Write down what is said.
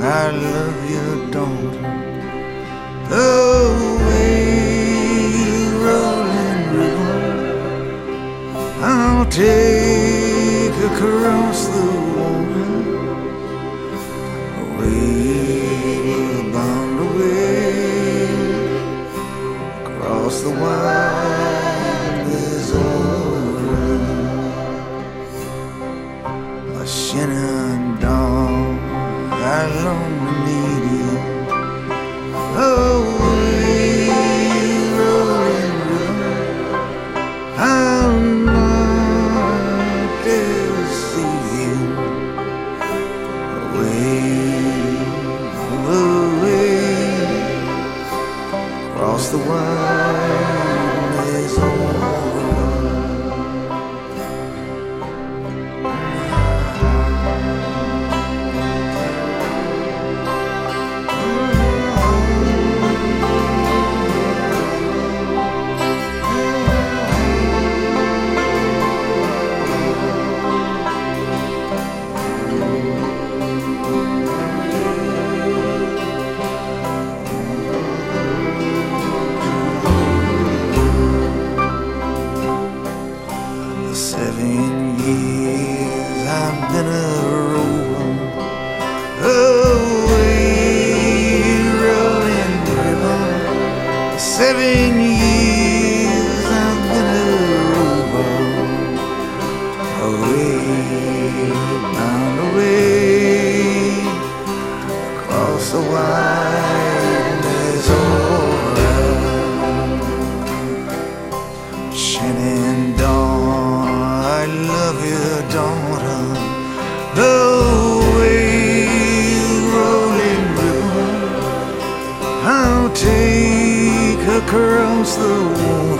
I love you, daughter. Away, rolling river, I'll take across the water. Away, bound away, across the wide Missouri. A Shannon dawn, I long to meet you. Away, rolling river, I'll not dare see you. Away, away, across the wide Missouri. I've been a rover, away, rolling river. 7 years I've been a rover, away, bound away, across the wide Missouri. Shannon dawn, I love you, daughter. Away, rolling river, I'll take across the water.